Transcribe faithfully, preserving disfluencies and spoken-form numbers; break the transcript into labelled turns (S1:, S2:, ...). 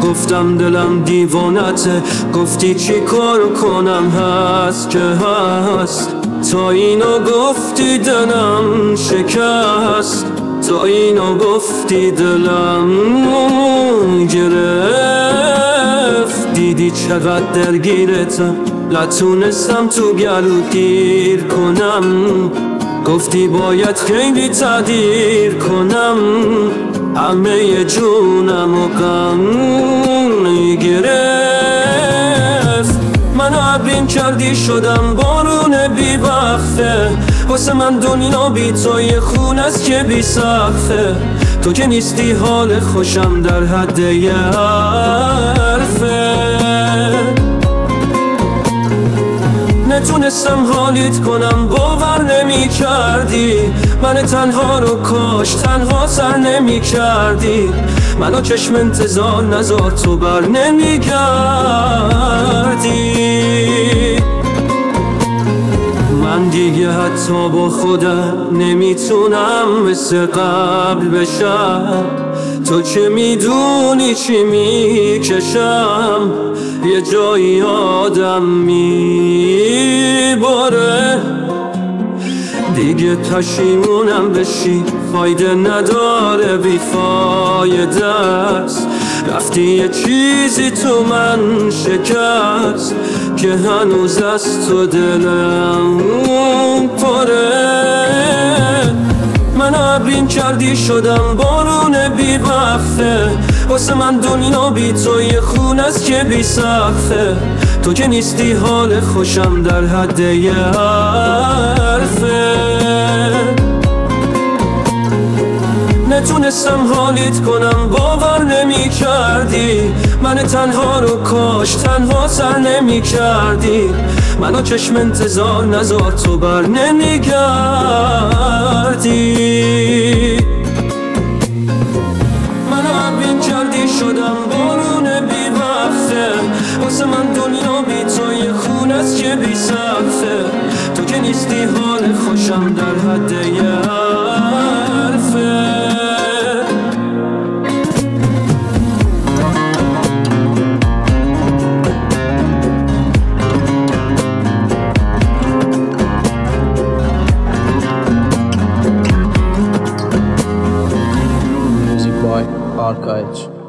S1: گفتم دلم دیوانته، گفتی چی کار کنم هست که هست. تا اینو گفتی دلم شکست، تا اینو گفتی دلم گرفت. دیدی چقدر درگیرتم، نتونستم تو گلو گیر کنم. گفتی باید خیلی تقدیر کنم، همه جونم و غم گرفت. منو ابرین کردی شدم بارون بی وقته، واسه من دنیا بی تو یه خون است که بی سقفه. تو که نیستی حال خوشم در حد یه حرفه. نتونستم حالیت کنم، باور نمی کردی من تنها رو کاش تنها سر نمی کردی. منو چشم انتظار نذار تو بر نمی گردی. من دیگه حتی با خودم نمیتونم مثل قبل بشم. تو چه میدونی چی میکشم، یه جایی آدم میباره. دیگه پشیمونم بشی فایده نداره، بیفایده است. رفتی یه چیزی تو من شکست که هنوز از تو دلم پره. من ابرین کردی شدم بارون بی وقته، واسه من دنیا بی تو یه خون است که بی سقفه. تو که نیستی حال خوشم در حد یه حرفه. نتونستم حالیت کنم، باور نمی کردی من تنها رو کاش تنها سر نمی کردی. منو چشم انتظار نذار تو بر نمی گردی. منو ابرین کردی شدم بارون بی وقته، واسه من دنیا بی تو یه خون است که بی سقفه. تو که نیستی حال خوشم در حد یه حرفه.
S2: Music by Archive.